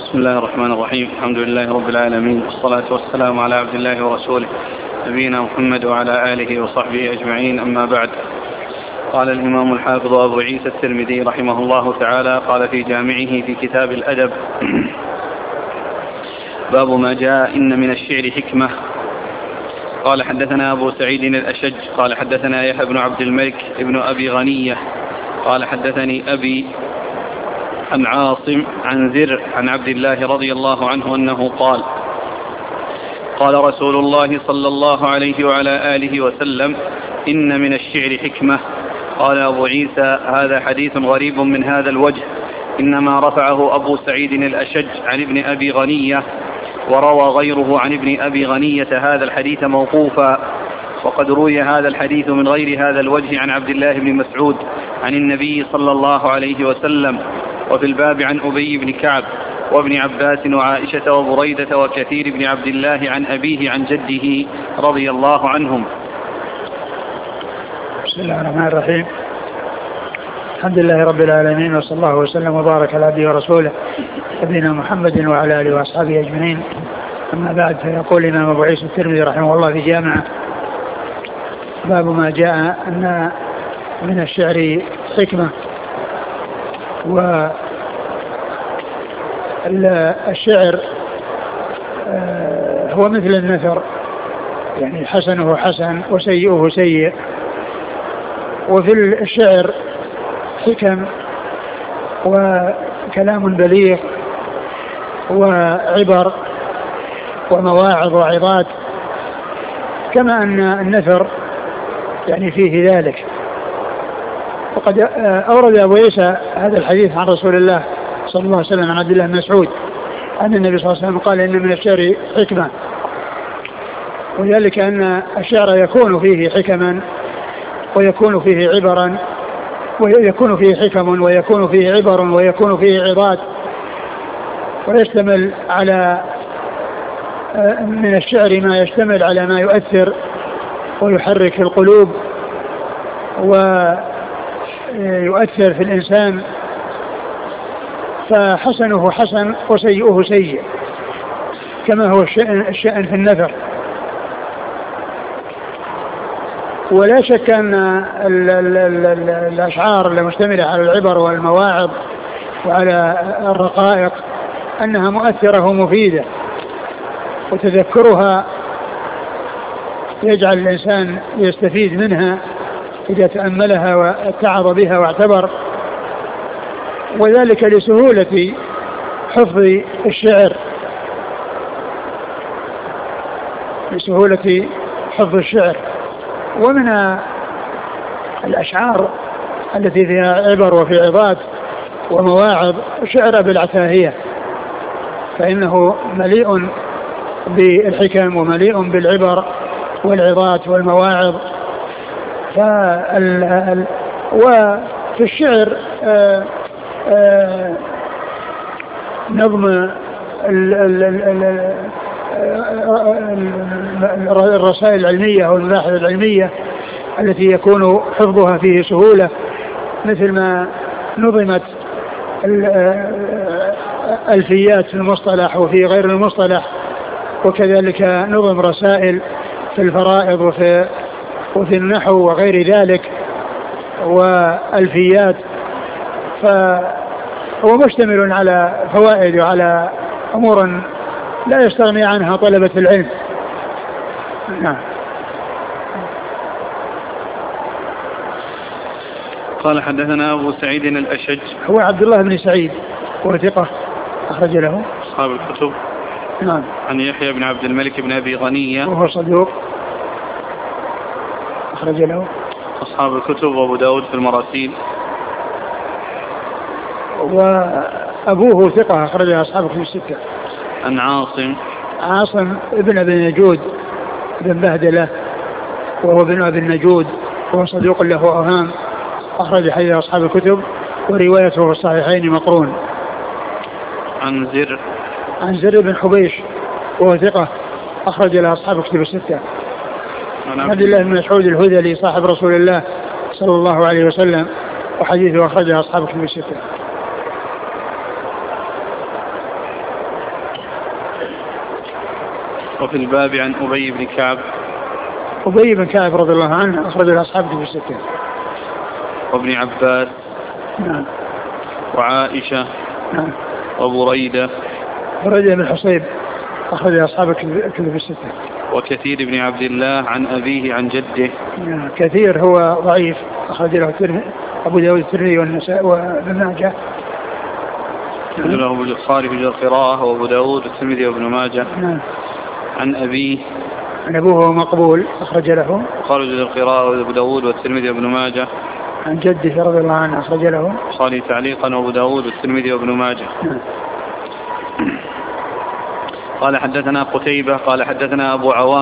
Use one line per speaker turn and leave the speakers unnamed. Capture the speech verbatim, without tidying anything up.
بسم الله الرحمن الرحيم. الحمد لله رب العالمين، والصلاة والسلام على عبد الله ورسوله نبينا محمد وعلى آله وصحبه أجمعين، أما بعد. قال الإمام الحافظ أبو عيسى الترمذي رحمه الله تعالى قال في جامعه في كتاب الأدب: باب ما جاء إن من الشعر حكمة. قال حدثنا أبو سعيد الأشج قال حدثنا يحيى بن عبد الملك ابن أبي غنية قال حدثني أبي عن عاصم عن زر عن عبد الله رضي الله عنه أنه قال: قال رسول الله صلى الله عليه وعلى آله وسلم: إن من الشعر حكمة. قال أبو عيسى: هذا حديث غريب من هذا الوجه، إنما رفعه أبو سعيد الأشج عن ابن أبي غنية، وروى غيره عن ابن أبي غنية هذا الحديث موقوفا، وقد روي هذا الحديث من غير هذا الوجه عن عبد الله بن مسعود عن النبي صلى الله عليه وسلم. وفي الباب عن أبي بن كعب وابن عباس وعائشة وبريدة وكثير بن عبد الله عن أبيه عن جده رضي الله عنهم.
بسم الله الرحمن الرحيم. الحمد لله رب العالمين، وصلى الله وسلم وبارك على عبده ورسوله نبينا محمد وعلى آله وأصحابه أجمعين، أما بعد. فيقول الإمام أبو عيسى الترمذي رحمه الله في جامعه: باب ما جاء أن من الشعر حكمة. والشعر هو مثل النثر، يعني حسنه حسن وسيئه سيء. وفي الشعر حكم وكلام بليغ وعبر ومواعظ وعظات، كما أن النثر يعني فيه ذلك. وقد أورد أبو عيسى هذا الحديث عن رسول الله صلى الله عليه وسلم عن عبد الله بن مسعود أن النبي صلى الله عليه وسلم قال: إن من الشعر حكمة. وذلك أن الشعر يكون فيه حكما ويكون فيه عبرا ويكون فيه حكم ويكون فيه عبر ويكون فيه عظات، ويشتمل على من الشعر ما يشتمل على ما يؤثر ويحرك القلوب ويؤثر في الإنسان، فحسنه حسن وسيئه سيء، كما هو الشأن, الشأن في النثر. ولا شك أن ال ال ال ال الأشعار المشتملة على العبر والمواعظ وعلى الرقائق أنها مؤثرة ومفيدة، وتذكرها يجعل الإنسان يستفيد منها إذا تأملها واتعظ بها واعتبر، وذلك لسهولة حفظ الشعر لسهولة حفظ الشعر. ومن الأشعار التي فيها عبر وفي عظات ومواعظ شعر أبي العتاهية، فإنه مليء بالحكم ومليء بالعبر والعظات والمواعظ. فال... وفي الشعر آآ آآ نظم ال... ال... ال... الرسائل العلمية والمباحث العلمية التي يكون حفظها فيه سهولة، مثل ما نظمت الألفيات في المصطلح وفي غير المصطلح، وكذلك نظم رسائل في الفرائض وفي, وفي النحو وغير ذلك وألفيات. فهو مشتمل على فوائد وعلى أمور لا يستغني عنها طلبة العلم. نعم.
قال حدثنا أبو سعيد الأشج
هو عبد الله بن سعيد وثقة أخرج له
أصحاب الكتب.
نعم.
عن يحيى بن عبد الملك بن أبي غنية
وهو صدوق أخرج له
أصحاب الكتب وأبو داود في المراسيل.
وأبوه ثقة أخرج أصحاب الكتب الستة.
عن عاصم
عاصم ابن أبي النجود بن بهدلة، وهو ابن أبي النجود، وهو صدوق له أوهام، أخرج حديث أصحاب الكتب، وروايته في الصحيحين مقرون.
عن زر
عن زر بن حبيش وهو ثقة أخرج له أصحاب الكتب الستة. عن عبد الله بن مسعود الهذلي صاحب رسول الله صلى الله عليه وسلم، وحديثه أخرجه أصحاب الكتب الستة.
وفي الباب عن أبي بن كعب.
أبي بن كعب رضي الله عنه أخرج له أصحاب كتب الستة.
وابن عباس.
نعم.
وعائشة.
نعم.
وبريدة.
بريدة بن الحصيب أخرج له أصحاب كتب الستة.
وكثير بن عبد الله عن أبيه عن جده.
نعم. كثير هو ضعيف أخرج له أبو داود الترمذي والنسائي وابن ماجه.
له البخاري في القراءة وأبو داود والترمذي وابن ماجه.
نعم.
عن أبيه.
عن أبوه مقبول أخرج له
خارج القراءة وأبو داود والترمذي وابن ماجه.
عن جده رضي الله عنه أخرج له
البخاري تعليقا وأبو داود والترمذي وابن ماجه.
نعم.
قال حدثنا قتيبة قال حدثنا أبو عوان